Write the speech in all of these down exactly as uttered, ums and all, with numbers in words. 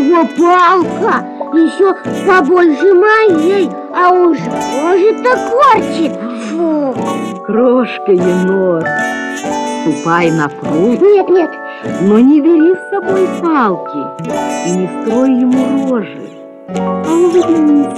него палка еще побольше моей, а уж кожи-то корчит. Фу. Крошка, енот, ступай на пруд. Нет, нет. Но не бери с собой палки и не строй ему рожи, а улыбнись.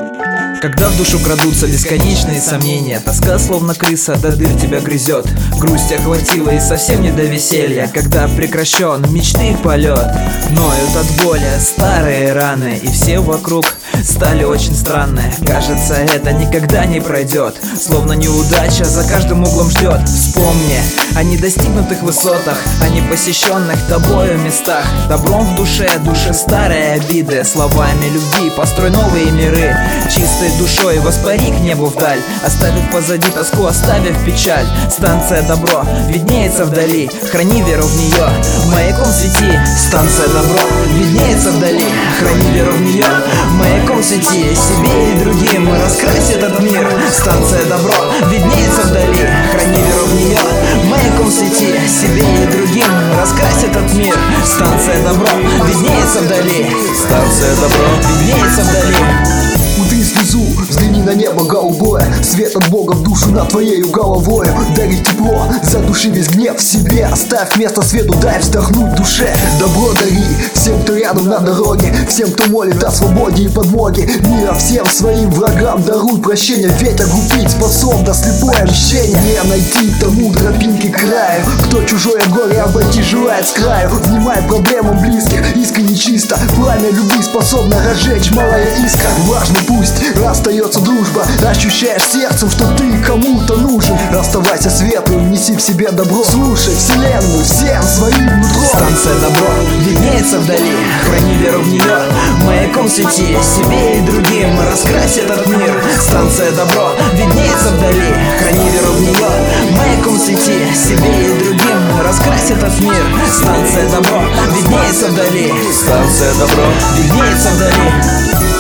Когда в душу крадутся бесконечные сомнения, тоска словно крыса до дыр тебя грызет. Грусть охватила и совсем не до веселья, когда прекращен мечты полет. Ноют от боли старые раны, и все вокруг стали очень странные. Кажется, это никогда не пройдет, словно неудача за каждым углом ждет. Вспомни о недостигнутых высотах, о непосещенных тобою местах. Добром в душе, душе старые обиды, словами любви построй новые миры. Чистой душой воспари к небу вдаль, оставив позади тоску, оставив печаль. Станция добро виднеется вдали, храни веру в нее, маяком свети. Станция добро виднеется вдали, храни веру в нее, маяком свети. Себе и другим раскрась этот мир. Станция добро виднеется вдали, храни веру в нее, маяком свети. Себе и другим раскрась этот мир. Станция добро виднеется вдали, станция добро виднеется вдали. Утри слезу, взгляни на небо голубое, свет от Бога в душу над твоею головой. Дари тепло, задуши весь гнев в себе, оставь место свету, дай вздохнуть душе. Добро дари всем, кто рядом на дороге, всем, кто молит о свободе и подмоге мира, всем своим врагам даруй прощение, ведь огрупить способно слепое мщение. Не найти тому тропинки к краю, кто чужое горе обойти желает с краю. Внимай проблемам близких, искренне чисто, пламя любви способно разжечь малая искра. Важно пусть остается дружба, ощущаешь сердцем, что ты кому-то нужен. Оставайся светлым, неси в себе добро, слушай вселенную всем своим нутром. Станция добро виднеется вдали, храни веру в нее, маяком свети. Себе и другим раскрась этот мир. Станция добро виднеется вдали, храни веру в нее, маяком свети. Себе и другим раскрась этот мир. Станция добро виднеется вдали, станция добро виднеется вдали.